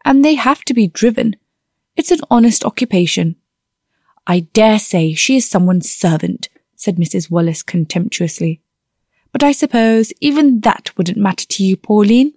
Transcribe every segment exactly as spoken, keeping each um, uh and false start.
and they have to be driven. It's an honest occupation." "I dare say she is someone's servant," said Missus Wallace contemptuously. "But I suppose even that wouldn't matter to you, Pauline."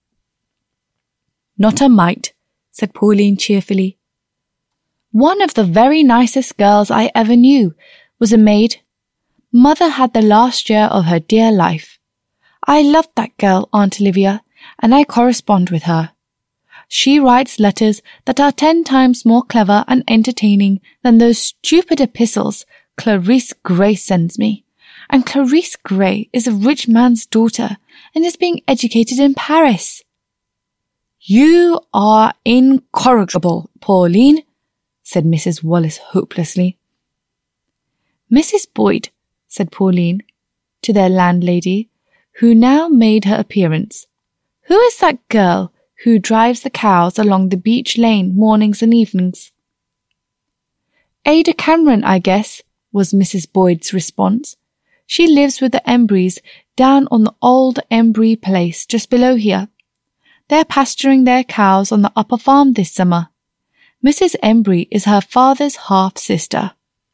"Not a mite," said Pauline cheerfully. "One of the very nicest girls I ever knew was a maid. Mother had the last year of her dear life. I loved that girl, Aunt Olivia, and I correspond with her. She writes letters that are ten times more clever and entertaining than those stupid epistles Clarice Gray sends me. And Clarice Gray is a rich man's daughter and is being educated in Paris." "You are incorrigible, Pauline," said Missus Wallace hopelessly. "Missus Boyd," said Pauline, to their landlady, who now made her appearance, "who is that girl who drives the cows along the beach lane mornings and evenings?" "Ada Cameron, I guess," was Missus Boyd's response. "She lives with the Embrys down on the old Embry place just below here. They're pasturing their cows on the upper farm this summer. Missus Embry is her father's half-sister."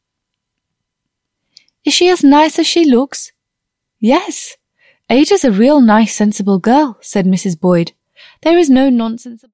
"Is she as nice as she looks?" "Yes. Ada's a real nice, sensible girl," said Missus Boyd. "There is no nonsense